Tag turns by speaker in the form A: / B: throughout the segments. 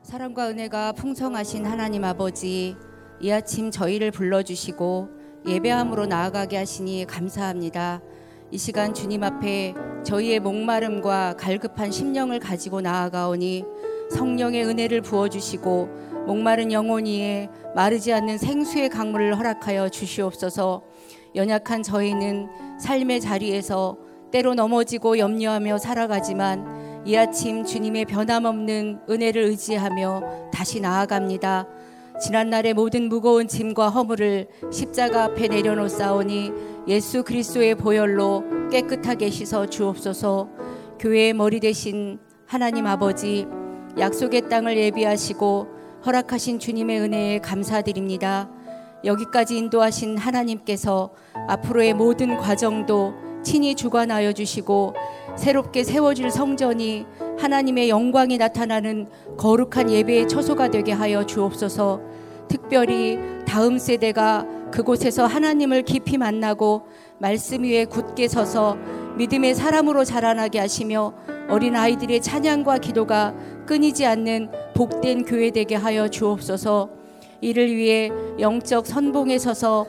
A: 사랑과 은혜가 풍성하신 하나님 아버지, 이 아침 저희를 불러주시고 예배함으로 나아가게 하시니 감사합니다. 이 시간 주님 앞에 저희의 목마름과 갈급한 심령을 가지고 나아가오니 성령의 은혜를 부어주시고 목마른 영혼 위에 마르지 않는 생수의 강물을 허락하여 주시옵소서. 연약한 저희는 삶의 자리에서 때로 넘어지고 염려하며 살아가지만 이 아침 주님의 변함없는 은혜를 의지하며 다시 나아갑니다. 지난날의 모든 무거운 짐과 허물을 십자가 앞에 내려놓사오니 예수 그리스도의 보혈로 깨끗하게 씻어 주옵소서. 교회의 머리 되신 하나님 아버지, 약속의 땅을 예비하시고 허락하신 주님의 은혜에 감사드립니다. 여기까지 인도하신 하나님께서 앞으로의 모든 과정도 친히 주관하여 주시고 새롭게 세워질 성전이 하나님의 영광이 나타나는 거룩한 예배의 처소가 되게 하여 주옵소서. 특별히 다음 세대가 그곳에서 하나님을 깊이 만나고 말씀 위에 굳게 서서 믿음의 사람으로 자라나게 하시며 어린 아이들의 찬양과 기도가 끊이지 않는 복된 교회 되게 하여 주옵소서. 이를 위해 영적 선봉에 서서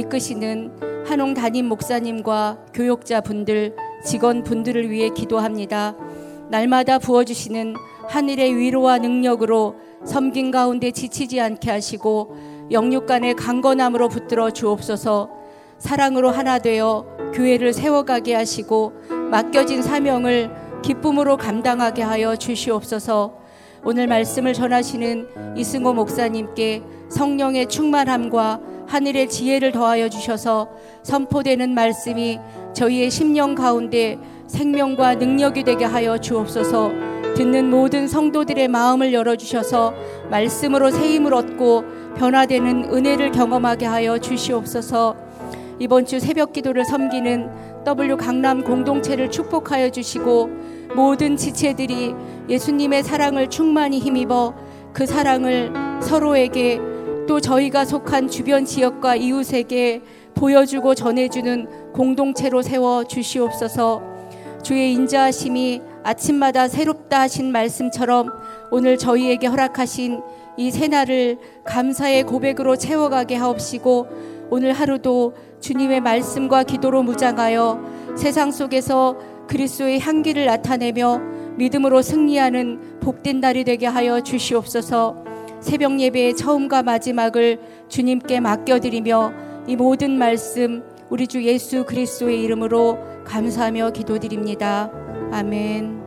A: 이끄시는 한홍 담임 목사님과 교역자분들, 직원분들을 위해 기도합니다. 날마다 부어주시는 하늘의 위로와 능력으로 섬긴 가운데 지치지 않게 하시고 영육간의 강건함으로 붙들어 주옵소서. 사랑으로 하나 되어 교회를 세워가게 하시고 맡겨진 사명을 기쁨으로 감당하게 하여 주시옵소서. 오늘 말씀을 전하시는 이승호 목사님께 성령의 충만함과 하늘의 지혜를 더하여 주셔서 선포되는 말씀이 저희의 심령 가운데 생명과 능력이 되게 하여 주옵소서. 듣는 모든 성도들의 마음을 열어주셔서 말씀으로 새 힘을 얻고 변화되는 은혜를 경험하게 하여 주시옵소서. 이번 주 새벽 기도를 섬기는 W 강남 공동체를 축복하여 주시고 모든 지체들이 예수님의 사랑을 충만히 힘입어 그 사랑을 서로에게 또 저희가 속한 주변 지역과 이웃에게 보여주고 전해주는 공동체로 세워 주시옵소서. 주의 인자하심이 아침마다 새롭다 하신 말씀처럼 오늘 저희에게 허락하신 이 새날을 감사의 고백으로 채워가게 하옵시고 오늘 하루도 주님의 말씀과 기도로 무장하여 세상 속에서 그리스도의 향기를 나타내며 믿음으로 승리하는 복된 날이 되게 하여 주시옵소서. 새벽 예배의 처음과 마지막을 주님께 맡겨드리며 이 모든 말씀 우리 주 예수 그리스도의 이름으로 감사하며 기도드립니다. 아멘.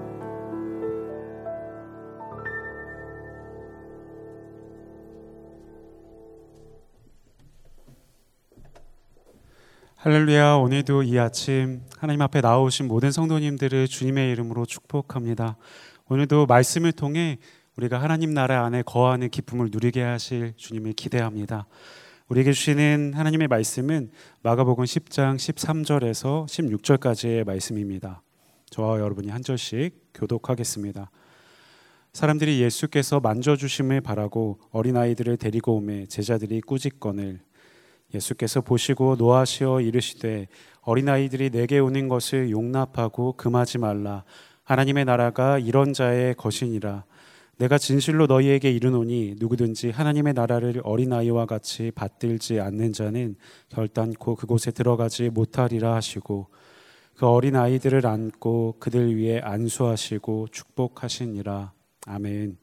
B: 할렐루야. 오늘도 이 아침 하나님 앞에 나오신 모든 성도님들을 주님의 이름으로 축복합니다. 오늘도 말씀을 통해 우리가 하나님 나라 안에 거하는 기쁨을 누리게 하실 주님을 기대합니다. 우리에게 주시는 하나님의 말씀은 마가복음 10장 13절에서 16절까지의 말씀입니다. 저와 여러분이 한 절씩 교독하겠습니다. 사람들이 예수께서 만져주심을 바라고 어린아이들을 데리고 오매 제자들이 꾸짖거늘 예수께서 보시고 노하시어 이르시되 어린아이들이 내게 오는 것을 용납하고 금하지 말라. 하나님의 나라가 이런 자의 것이니라. 내가 진실로 너희에게 이르노니 누구든지 하나님의 나라를 어린아이와 같이 받들지 않는 자는 결단코 그곳에 들어가지 못하리라 하시고 그 어린아이들을 안고 그들 위에 안수하시고 축복하시니라. 아멘.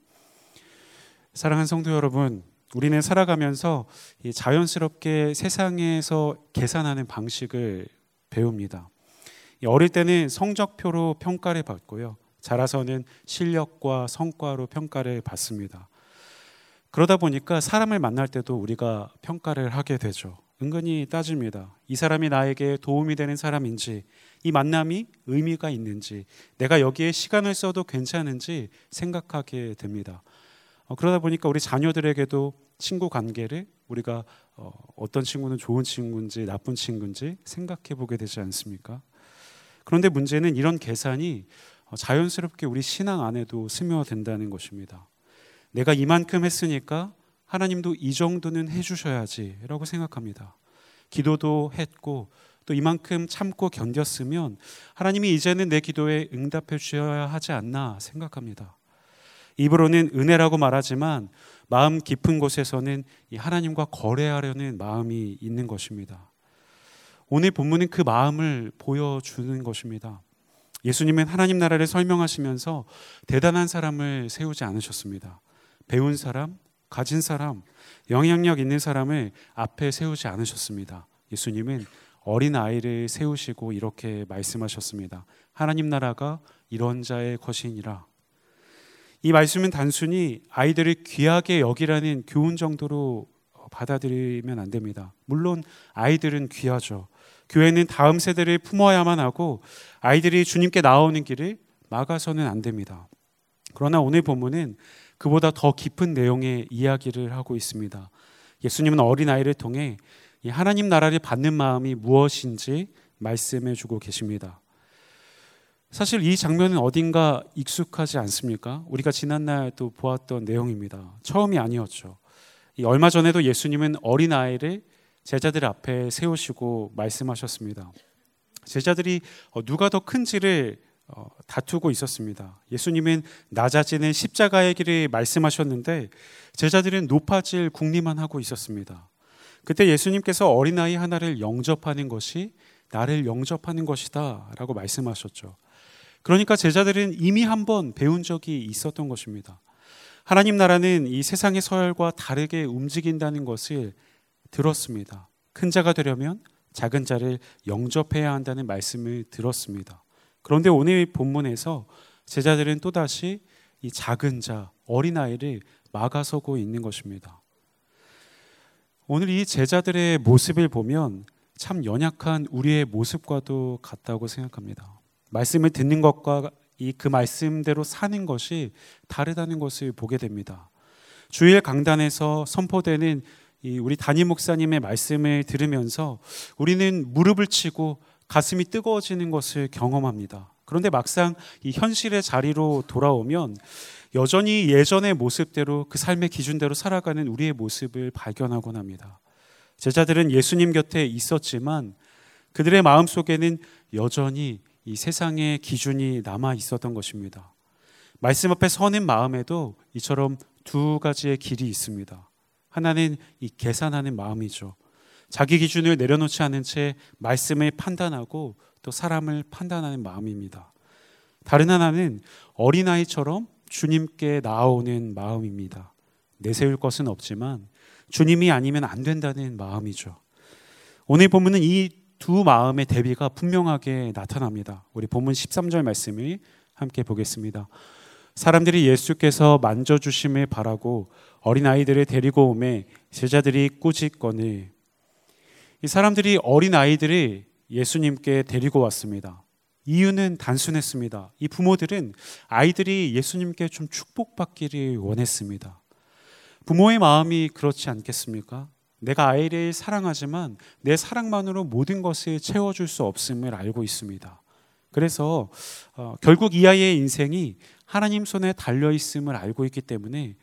B: 사랑하는 성도 여러분, 우리는 살아가면서 자연스럽게 세상에서 계산하는 방식을 배웁니다. 어릴 때는 성적표로 평가를 받고요. 자라서는 실력과 성과로 평가를 받습니다. 그러다 보니까 사람을 만날 때도 우리가 평가를 하게 되죠. 은근히 따집니다. 이 사람이 나에게 도움이 되는 사람인지, 이 만남이 의미가 있는지, 내가 여기에 시간을 써도 괜찮은지 생각하게 됩니다. 그러다 보니까 우리 자녀들에게도 친구 관계를 우리가 어떤 친구는 좋은 친구인지 나쁜 친구인지 생각해 보게 되지 않습니까? 그런데 문제는 이런 계산이 자연스럽게 우리 신앙 안에도 스며든다는 것입니다. 내가 이만큼 했으니까 하나님도 이 정도는 해주셔야지 라고 생각합니다. 기도도 했고 또 이만큼 참고 견뎠으면 하나님이 이제는 내 기도에 응답해 주셔야 하지 않나 생각합니다. 입으로는 은혜라고 말하지만 마음 깊은 곳에서는 이 하나님과 거래하려는 마음이 있는 것입니다. 오늘 본문은 그 마음을 보여주는 것입니다. 예수님은 하나님 나라를 설명하시면서 대단한 사람을 세우지 않으셨습니다. 배운 사람, 가진 사람, 영향력 있는 사람을 앞에 세우지 않으셨습니다. 예수님은 어린 아이를 세우시고 이렇게 말씀하셨습니다. 하나님 나라가 이런 자의 것이니라. 이 말씀은 단순히 아이들을 귀하게 여기라는 교훈 정도로 받아들이면 안 됩니다. 물론 아이들은 귀하죠. 교회는 다음 세대를 품어야만 하고 아이들이 주님께 나오는 길을 막아서는 안 됩니다. 그러나 오늘 본문은 그보다 더 깊은 내용의 이야기를 하고 있습니다. 예수님은 어린아이를 통해 이 하나님 나라를 받는 마음이 무엇인지 말씀해 주고 계십니다. 사실 이 장면은 어딘가 익숙하지 않습니까? 우리가 지난날도 보았던 내용입니다. 처음이 아니었죠. 얼마 전에도 예수님은 어린아이를 제자들 앞에 세우시고 말씀하셨습니다. 제자들이 누가 더 큰지를 다투고 있었습니다. 예수님은 낮아지는 십자가의 길을 말씀하셨는데 제자들은 높아질 궁리만 하고 있었습니다. 그때 예수님께서 어린아이 하나를 영접하는 것이 나를 영접하는 것이다 라고 말씀하셨죠. 그러니까 제자들은 이미 한번 배운 적이 있었던 것입니다. 하나님 나라는 이 세상의 서열과 다르게 움직인다는 것을 들었습니다. 큰 자가 되려면 작은 자를 영접해야 한다는 말씀을 들었습니다. 그런데 오늘 본문에서 제자들은 또다시 이 작은 자, 어린아이를 막아서고 있는 것입니다. 오늘 이 제자들의 모습을 보면 참 연약한 우리의 모습과도 같다고 생각합니다. 말씀을 듣는 것과 그 말씀대로 사는 것이 다르다는 것을 보게 됩니다. 주일 강단에서 선포되는 우리 담임 목사님의 말씀을 들으면서 우리는 무릎을 치고 가슴이 뜨거워지는 것을 경험합니다. 그런데 막상 이 현실의 자리로 돌아오면 여전히 예전의 모습대로 그 삶의 기준대로 살아가는 우리의 모습을 발견하곤 합니다. 제자들은 예수님 곁에 있었지만 그들의 마음속에는 여전히 이 세상의 기준이 남아 있었던 것입니다. 말씀 앞에 서는 마음에도 이처럼 두 가지의 길이 있습니다. 하나는 이 계산하는 마음이죠. 자기 기준을 내려놓지 않은 채 말씀을 판단하고 또 사람을 판단하는 마음입니다. 다른 하나는 어린아이처럼 주님께 나아오는 마음입니다. 내세울 것은 없지만 주님이 아니면 안 된다는 마음이죠. 오늘 본문은 이 두 마음의 대비가 분명하게 나타납니다. 우리 본문 13절 말씀을 함께 보겠습니다. 사람들이 예수께서 만져주심을 바라고 어린아이들을 데리고 오매 제자들이 꾸짖거늘. 이 사람들이 어린아이들을 예수님께 데리고 왔습니다. 이유는 단순했습니다. 이 부모들은 아이들이 예수님께 좀 축복받기를 원했습니다. 부모의 마음이 그렇지 않겠습니까? 내가 아이를 사랑하지만 내 사랑만으로 모든 것을 채워줄 수 없음을 알고 있습니다. 그래서 결국 이 아이의 인생이 하나님 손에 달려있음을 알고 있기 때문에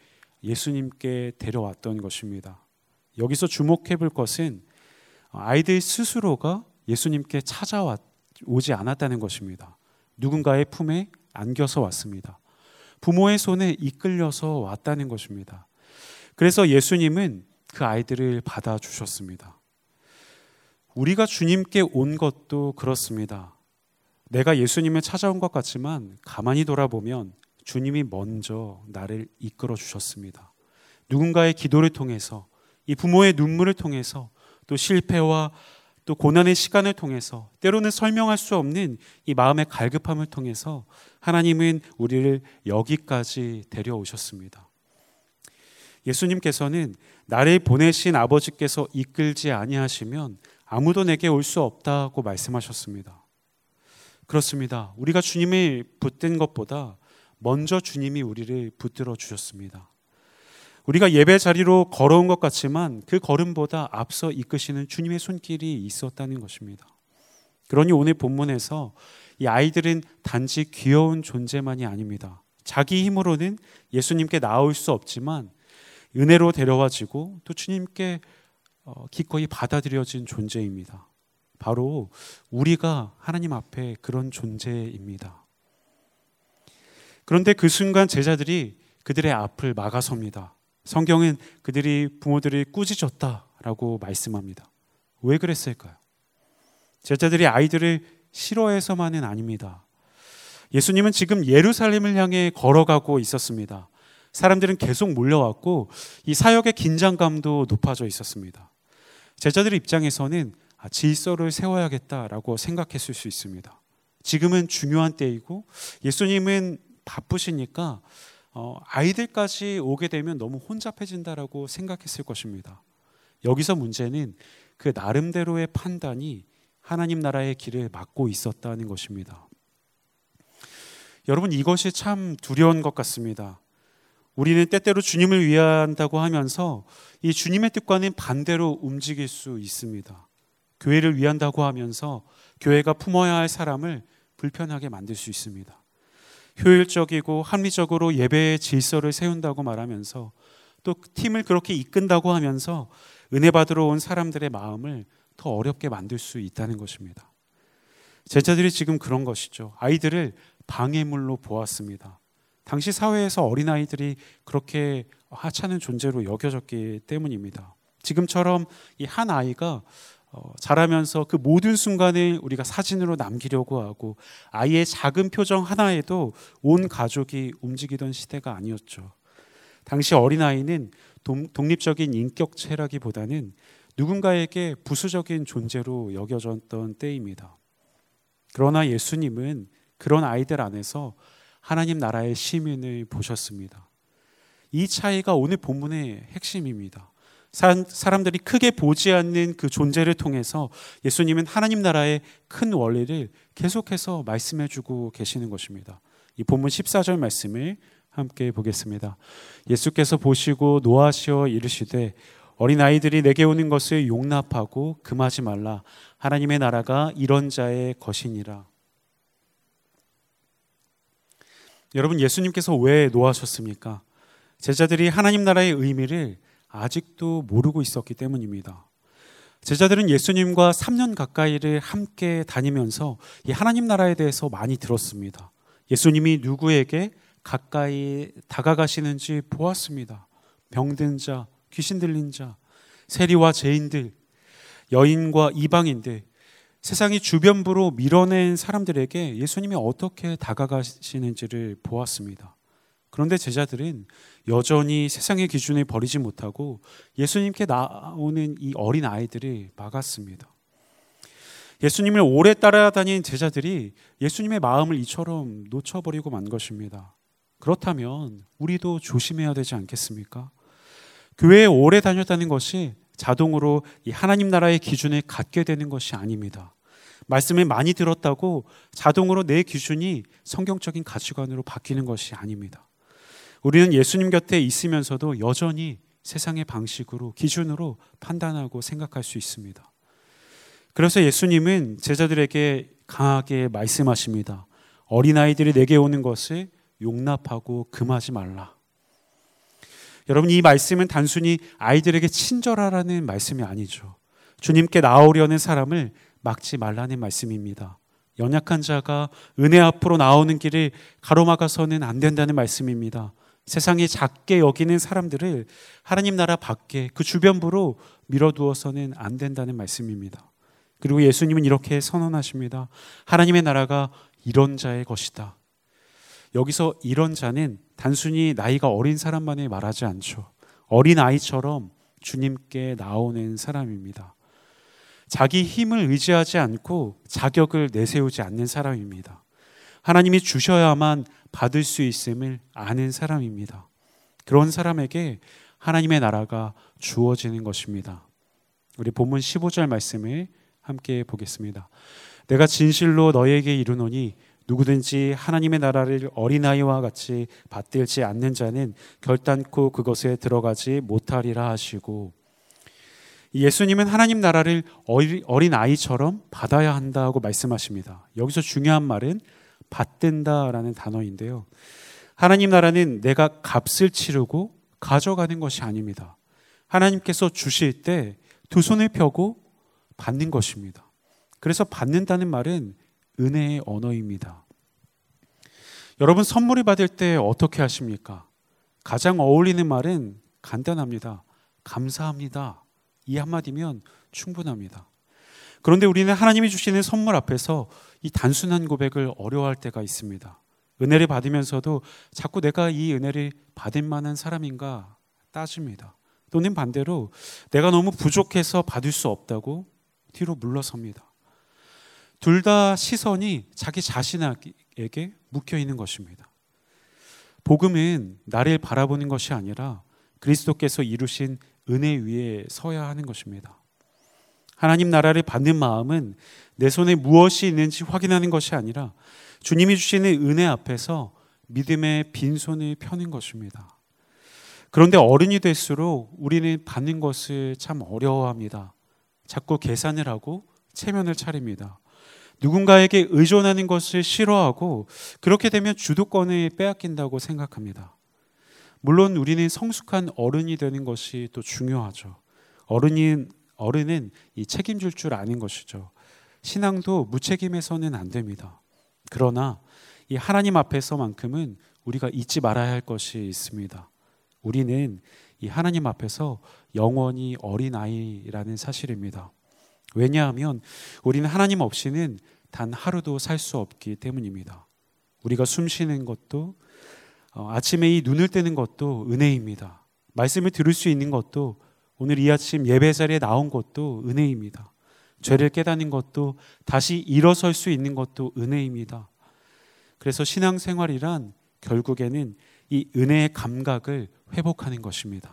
B: 예수님께 데려왔던 것입니다. 여기서 주목해 볼 것은 아이들 스스로가 예수님께 찾아오지 않았다는 것입니다. 누군가의 품에 안겨서 왔습니다. 부모의 손에 이끌려서 왔다는 것입니다. 그래서 예수님은 그 아이들을 받아주셨습니다. 우리가 주님께 온 것도 그렇습니다. 내가 예수님을 찾아온 것 같지만 가만히 돌아보면 주님이 먼저 나를 이끌어 주셨습니다. 누군가의 기도를 통해서, 이 부모의 눈물을 통해서, 또 실패와 또 고난의 시간을 통해서, 때로는 설명할 수 없는 이 마음의 갈급함을 통해서 하나님은 우리를 여기까지 데려오셨습니다. 예수님께서는 나를 보내신 아버지께서 이끌지 아니하시면 아무도 내게 올 수 없다고 말씀하셨습니다. 그렇습니다. 우리가 주님을 붙든 것보다 먼저 주님이 우리를 붙들어 주셨습니다. 우리가 예배 자리로 걸어온 것 같지만 그 걸음보다 앞서 이끄시는 주님의 손길이 있었다는 것입니다. 그러니 오늘 본문에서 이 아이들은 단지 귀여운 존재만이 아닙니다. 자기 힘으로는 예수님께 나올 수 없지만 은혜로 데려와지고 또 주님께 기꺼이 받아들여진 존재입니다. 바로 우리가 하나님 앞에 그런 존재입니다. 그런데 그 순간 제자들이 그들의 앞을 막아섭니다. 성경은 그들이 부모들이 꾸짖었다라고 말씀합니다. 왜 그랬을까요? 제자들이 아이들을 싫어해서만은 아닙니다. 예수님은 지금 예루살렘을 향해 걸어가고 있었습니다. 사람들은 계속 몰려왔고 이 사역의 긴장감도 높아져 있었습니다. 제자들 입장에서는 질서를 세워야겠다라고 생각했을 수 있습니다. 지금은 중요한 때이고 예수님은 바쁘시니까 아이들까지 오게 되면 너무 혼잡해진다라고 생각했을 것입니다. 여기서 문제는 그 나름대로의 판단이 하나님 나라의 길을 막고 있었다는 것입니다. 여러분, 이것이 참 두려운 것 같습니다. 우리는 때때로 주님을 위한다고 하면서 이 주님의 뜻과는 반대로 움직일 수 있습니다. 교회를 위한다고 하면서 교회가 품어야 할 사람을 불편하게 만들 수 있습니다. 효율적이고 합리적으로 예배의 질서를 세운다고 말하면서 또 팀을 그렇게 이끈다고 하면서 은혜 받으러 온 사람들의 마음을 더 어렵게 만들 수 있다는 것입니다. 제자들이 지금 그런 것이죠. 아이들을 방해물로 보았습니다. 당시 사회에서 어린아이들이 그렇게 하찮은 존재로 여겨졌기 때문입니다. 지금처럼 이 한 아이가 자라면서 그 모든 순간을 우리가 사진으로 남기려고 하고 아이의 작은 표정 하나에도 온 가족이 움직이던 시대가 아니었죠. 당시 어린아이는 독립적인 인격체라기보다는 누군가에게 부수적인 존재로 여겨졌던 때입니다. 그러나 예수님은 그런 아이들 안에서 하나님 나라의 시민을 보셨습니다. 이 차이가 오늘 본문의 핵심입니다. 사람들이 크게 보지 않는 그 존재를 통해서 예수님은 하나님 나라의 큰 원리를 계속해서 말씀해주고 계시는 것입니다. 이 본문 14절 말씀을 함께 보겠습니다. 예수께서 보시고 노하시어 이르시되 어린아이들이 내게 오는 것을 용납하고 금하지 말라. 하나님의 나라가 이런 자의 것이니라. 여러분, 예수님께서 왜 노하셨습니까? 제자들이 하나님 나라의 의미를 아직도 모르고 있었기 때문입니다. 제자들은 예수님과 3년 가까이를 함께 다니면서 이 하나님 나라에 대해서 많이 들었습니다. 예수님이 누구에게 가까이 다가가시는지 보았습니다. 병든 자, 귀신 들린 자, 세리와 죄인들, 여인과 이방인들, 세상이 주변부로 밀어낸 사람들에게 예수님이 어떻게 다가가시는지를 보았습니다. 그런데 제자들은 여전히 세상의 기준을 버리지 못하고 예수님께 나오는 이 어린 아이들을 막았습니다. 예수님을 오래 따라다닌 제자들이 예수님의 마음을 이처럼 놓쳐버리고 만 것입니다. 그렇다면 우리도 조심해야 되지 않겠습니까? 교회에 오래 다녔다는 것이 자동으로 이 하나님 나라의 기준을 갖게 되는 것이 아닙니다. 말씀을 많이 들었다고 자동으로 내 기준이 성경적인 가치관으로 바뀌는 것이 아닙니다. 우리는 예수님 곁에 있으면서도 여전히 세상의 방식으로 기준으로 판단하고 생각할 수 있습니다. 그래서 예수님은 제자들에게 강하게 말씀하십니다. 어린아이들이 내게 오는 것을 용납하고 금하지 말라. 여러분, 이 말씀은 단순히 아이들에게 친절하라는 말씀이 아니죠. 주님께 나오려는 사람을 막지 말라는 말씀입니다. 연약한 자가 은혜 앞으로 나오는 길을 가로막아서는 안 된다는 말씀입니다. 세상이 작게 여기는 사람들을 하나님 나라 밖에 그 주변부로 밀어두어서는 안 된다는 말씀입니다. 그리고 예수님은 이렇게 선언하십니다. 하나님의 나라가 이런 자의 것이다. 여기서 이런 자는 단순히 나이가 어린 사람만을 말하지 않죠. 어린 아이처럼 주님께 나오는 사람입니다. 자기 힘을 의지하지 않고 자격을 내세우지 않는 사람입니다. 하나님이 주셔야만 받을 수 있음을 아는 사람입니다. 그런 사람에게 하나님의 나라가 주어지는 것입니다. 우리 본문 15절 말씀을 함께 보겠습니다. 내가 진실로 너희에게 이르노니 누구든지 하나님의 나라를 어린아이와 같이 받들지 않는 자는 결단코 그것에 들어가지 못하리라 하시고, 예수님은 하나님 나라를 어린아이처럼 받아야 한다고 말씀하십니다. 여기서 중요한 말은 받든다라는 단어인데요. 하나님 나라는 내가 값을 치르고 가져가는 것이 아닙니다. 하나님께서 주실 때 두 손을 펴고 받는 것입니다. 그래서 받는다는 말은 은혜의 언어입니다. 여러분, 선물을 받을 때 어떻게 하십니까? 가장 어울리는 말은 간단합니다. 감사합니다. 이 한마디면 충분합니다. 그런데 우리는 하나님이 주시는 선물 앞에서 이 단순한 고백을 어려워할 때가 있습니다. 은혜를 받으면서도 자꾸 내가 이 은혜를 받을 만한 사람인가 따집니다. 또는 반대로 내가 너무 부족해서 받을 수 없다고 뒤로 물러섭니다. 둘 다 시선이 자기 자신에게 묶여 있는 것입니다. 복음은 나를 바라보는 것이 아니라 그리스도께서 이루신 은혜 위에 서야 하는 것입니다. 하나님 나라를 받는 마음은 내 손에 무엇이 있는지 확인하는 것이 아니라 주님이 주시는 은혜 앞에서 믿음의 빈손을 펴는 것입니다. 그런데 어른이 될수록 우리는 받는 것을 참 어려워합니다. 자꾸 계산을 하고 체면을 차립니다. 누군가에게 의존하는 것을 싫어하고 그렇게 되면 주도권을 빼앗긴다고 생각합니다. 물론 우리는 성숙한 어른이 되는 것이 또 중요하죠. 어른은 이 책임질 줄 아는 것이죠. 신앙도 무책임해서는 안 됩니다. 그러나 이 하나님 앞에서만큼은 우리가 잊지 말아야 할 것이 있습니다. 우리는 이 하나님 앞에서 영원히 어린아이라는 사실입니다. 왜냐하면 우리는 하나님 없이는 단 하루도 살 수 없기 때문입니다. 우리가 숨 쉬는 것도 아침에 이 눈을 뜨는 것도 은혜입니다. 말씀을 들을 수 있는 것도 오늘 이 아침 예배 자리에 나온 것도 은혜입니다. 죄를 깨닫는 것도 다시 일어설 수 있는 것도 은혜입니다. 그래서 신앙생활이란 결국에는 이 은혜의 감각을 회복하는 것입니다.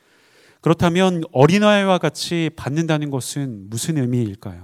B: 그렇다면 어린아이와 같이 받는다는 것은 무슨 의미일까요?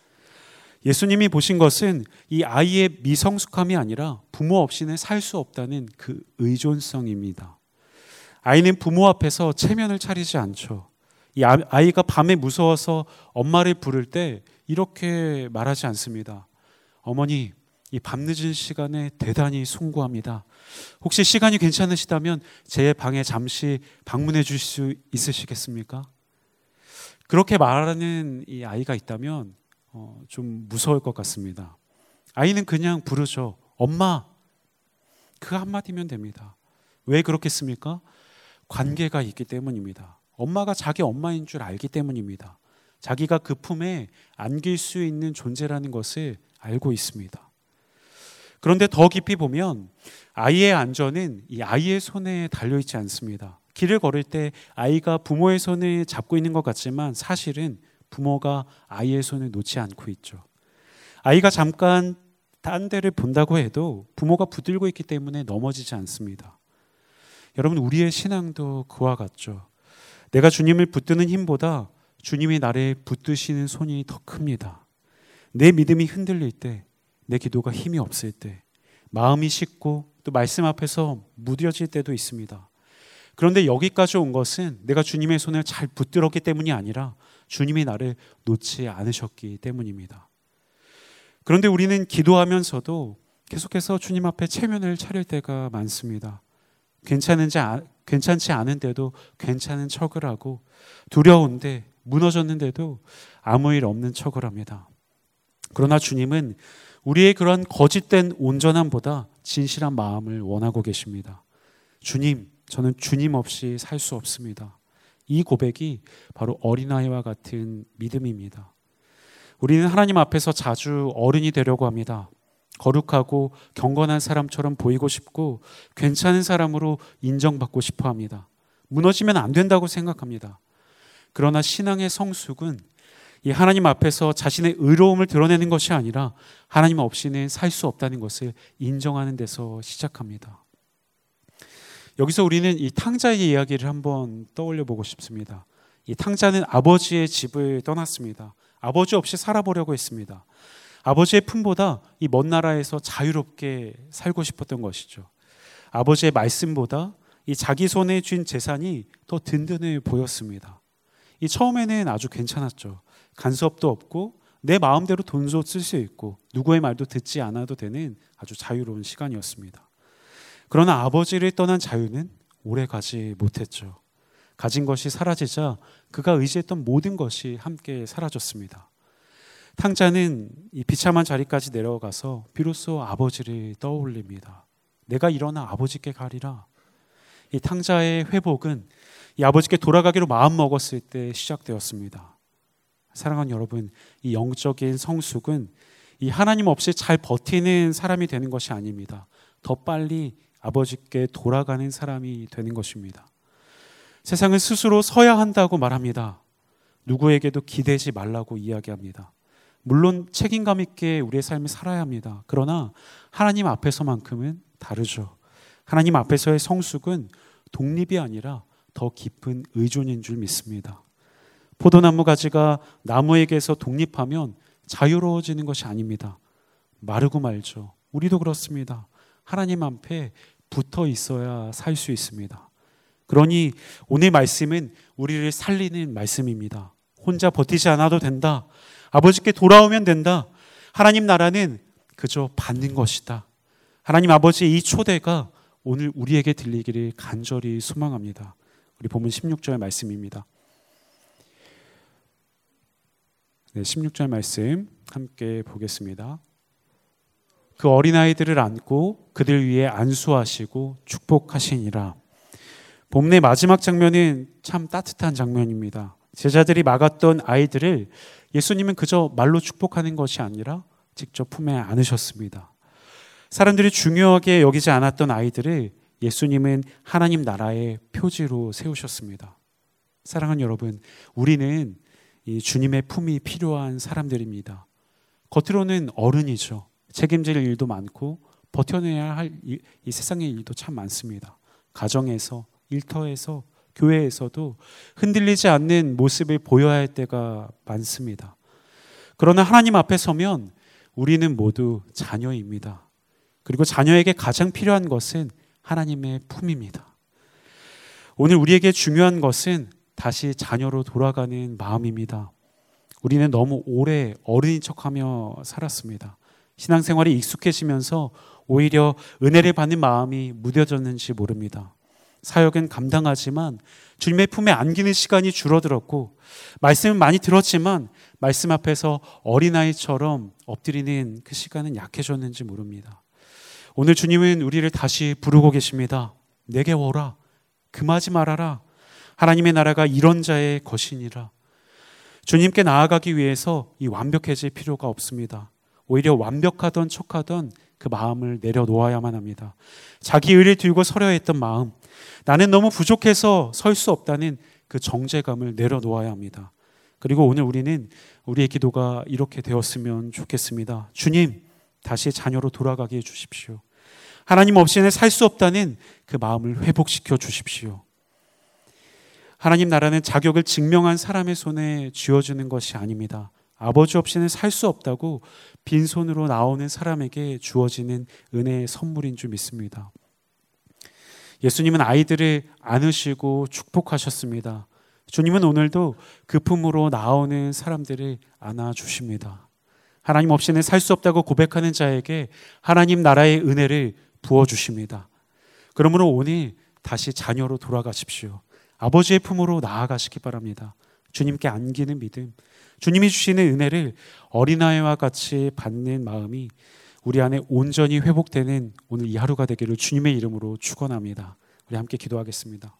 B: 예수님이 보신 것은 이 아이의 미성숙함이 아니라 부모 없이는 살 수 없다는 그 의존성입니다. 아이는 부모 앞에서 체면을 차리지 않죠. 이 아이가 밤에 무서워서 엄마를 부를 때 이렇게 말하지 않습니다. 어머니, 이 밤늦은 시간에 대단히 숭고합니다. 혹시 시간이 괜찮으시다면 제 방에 잠시 방문해 주실 수 있으시겠습니까? 그렇게 말하는 이 아이가 있다면 좀 무서울 것 같습니다. 아이는 그냥 부르죠. 엄마. 그 한마디면 됩니다. 왜 그렇겠습니까? 관계가 있기 때문입니다. 엄마가 자기 엄마인 줄 알기 때문입니다. 자기가 그 품에 안길 수 있는 존재라는 것을 알고 있습니다. 그런데 더 깊이 보면 아이의 안전은 이 아이의 손에 달려있지 않습니다. 길을 걸을 때 아이가 부모의 손을 잡고 있는 것 같지만 사실은 부모가 아이의 손을 놓지 않고 있죠. 아이가 잠깐 딴 데를 본다고 해도 부모가 붙들고 있기 때문에 넘어지지 않습니다. 여러분, 우리의 신앙도 그와 같죠. 내가 주님을 붙드는 힘보다 주님이 나를 붙드시는 손이 더 큽니다. 내 믿음이 흔들릴 때, 내 기도가 힘이 없을 때, 마음이 식고 또 말씀 앞에서 무뎌질 때도 있습니다. 그런데 여기까지 온 것은 내가 주님의 손을 잘 붙들었기 때문이 아니라 주님이 나를 놓지 않으셨기 때문입니다. 그런데 우리는 기도하면서도 계속해서 주님 앞에 체면을 차릴 때가 많습니다. 괜찮지 않은데도 괜찮은 척을 하고, 두려운데 무너졌는데도 아무 일 없는 척을 합니다. 그러나 주님은 우리의 그러한 거짓된 온전함보다 진실한 마음을 원하고 계십니다. 주님, 저는 주님 없이 살 수 없습니다. 이 고백이 바로 어린아이와 같은 믿음입니다. 우리는 하나님 앞에서 자주 어른이 되려고 합니다. 거룩하고 경건한 사람처럼 보이고 싶고 괜찮은 사람으로 인정받고 싶어 합니다. 무너지면 안 된다고 생각합니다. 그러나 신앙의 성숙은 이 하나님 앞에서 자신의 의로움을 드러내는 것이 아니라 하나님 없이는 살 수 없다는 것을 인정하는 데서 시작합니다. 여기서 우리는 이 탕자의 이야기를 한번 떠올려 보고 싶습니다. 이 탕자는 아버지의 집을 떠났습니다. 아버지 없이 살아보려고 했습니다. 아버지의 품보다 이 먼 나라에서 자유롭게 살고 싶었던 것이죠. 아버지의 말씀보다 이 자기 손에 쥔 재산이 더 든든해 보였습니다. 이 처음에는 아주 괜찮았죠. 간섭도 없고 내 마음대로 돈도 쓸 수 있고 누구의 말도 듣지 않아도 되는 아주 자유로운 시간이었습니다. 그러나 아버지를 떠난 자유는 오래 가지 못했죠. 가진 것이 사라지자 그가 의지했던 모든 것이 함께 사라졌습니다. 탕자는 이 비참한 자리까지 내려가서 비로소 아버지를 떠올립니다. 내가 일어나 아버지께 가리라. 이 탕자의 회복은 이 아버지께 돌아가기로 마음먹었을 때 시작되었습니다. 사랑하는 여러분, 이 영적인 성숙은 이 하나님 없이 잘 버티는 사람이 되는 것이 아닙니다. 더 빨리 아버지께 돌아가는 사람이 되는 것입니다. 세상은 스스로 서야 한다고 말합니다. 누구에게도 기대지 말라고 이야기합니다. 물론 책임감 있게 우리의 삶을 살아야 합니다. 그러나 하나님 앞에서만큼은 다르죠. 하나님 앞에서의 성숙은 독립이 아니라 더 깊은 의존인 줄 믿습니다. 포도나무 가지가 나무에게서 독립하면 자유로워지는 것이 아닙니다. 마르고 말죠. 우리도 그렇습니다. 하나님 앞에 붙어 있어야 살 수 있습니다. 그러니 오늘 말씀은 우리를 살리는 말씀입니다. 혼자 버티지 않아도 된다. 아버지께 돌아오면 된다. 하나님 나라는 그저 받는 것이다. 하나님 아버지의 이 초대가 오늘 우리에게 들리기를 간절히 소망합니다. 우리 본문 16절 말씀입니다. 네, 16절 말씀 함께 보겠습니다. 그 어린아이들을 안고 그들 위에 안수하시고 축복하시니라. 본문의 마지막 장면은 참 따뜻한 장면입니다. 제자들이 막았던 아이들을 예수님은 그저 말로 축복하는 것이 아니라 직접 품에 안으셨습니다. 사람들이 중요하게 여기지 않았던 아이들을 예수님은 하나님 나라의 표지로 세우셨습니다. 사랑하는 여러분, 우리는 이 주님의 품이 필요한 사람들입니다. 겉으로는 어른이죠. 책임질 일도 많고 버텨내야 할 이 세상의 일도 참 많습니다. 가정에서, 일터에서, 교회에서도 흔들리지 않는 모습을 보여야 할 때가 많습니다. 그러나 하나님 앞에 서면 우리는 모두 자녀입니다. 그리고 자녀에게 가장 필요한 것은 하나님의 품입니다. 오늘 우리에게 중요한 것은 다시 자녀로 돌아가는 마음입니다. 우리는 너무 오래 어른인 척하며 살았습니다. 신앙생활이 익숙해지면서 오히려 은혜를 받는 마음이 무뎌졌는지 모릅니다. 사역은 감당하지만 주님의 품에 안기는 시간이 줄어들었고, 말씀은 많이 들었지만 말씀 앞에서 어린아이처럼 엎드리는 그 시간은 약해졌는지 모릅니다. 오늘 주님은 우리를 다시 부르고 계십니다. 내게 오라, 금하지 말아라. 하나님의 나라가 이런 자의 것이니라. 주님께 나아가기 위해서 이 완벽해질 필요가 없습니다. 오히려 완벽하던 척하던 그 마음을 내려놓아야만 합니다. 자기 의를 들고 서려 했던 마음, 나는 너무 부족해서 설 수 없다는 그 정죄감을 내려놓아야 합니다. 그리고 오늘 우리는 우리의 기도가 이렇게 되었으면 좋겠습니다. 주님, 다시 자녀로 돌아가게 해주십시오. 하나님 없이는 살 수 없다는 그 마음을 회복시켜 주십시오. 하나님 나라는 자격을 증명한 사람의 손에 쥐어주는 것이 아닙니다. 아버지 없이는 살 수 없다고 빈손으로 나오는 사람에게 주어지는 은혜의 선물인 줄 믿습니다. 예수님은 아이들을 안으시고 축복하셨습니다. 주님은 오늘도 그 품으로 나오는 사람들을 안아주십니다. 하나님 없이는 살 수 없다고 고백하는 자에게 하나님 나라의 은혜를 부어주십니다. 그러므로 오늘 다시 자녀로 돌아가십시오. 아버지의 품으로 나아가시기 바랍니다. 주님께 안기는 믿음, 주님이 주시는 은혜를 어린아이와 같이 받는 마음이 우리 안에 온전히 회복되는 오늘 이 하루가 되기를 주님의 이름으로 축원합니다. 우리 함께 기도하겠습니다.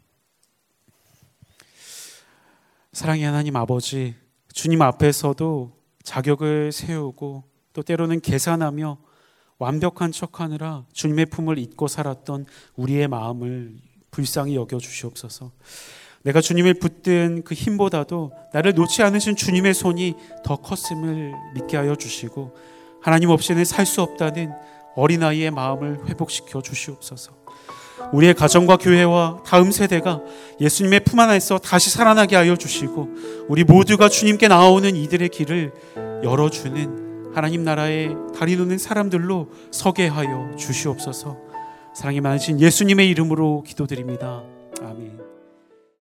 B: 사랑의 하나님 아버지, 주님 앞에서도 자격을 세우고 또 때로는 계산하며 완벽한 척하느라 주님의 품을 잊고 살았던 우리의 마음을 불쌍히 여겨주시옵소서. 내가 주님을 붙든 그 힘보다도 나를 놓지 않으신 주님의 손이 더 컸음을 믿게 하여 주시고, 하나님 없이는 살 수 없다는 어린아이의 마음을 회복시켜 주시옵소서. 우리의 가정과 교회와 다음 세대가 예수님의 품 안에서 다시 살아나게 하여 주시고, 우리 모두가 주님께 나오는 이들의 길을 열어주는 하나님 나라에 다리 놓는 사람들로 서게 하여 주시옵소서. 사랑이 많으신 예수님의 이름으로 기도드립니다. 아멘.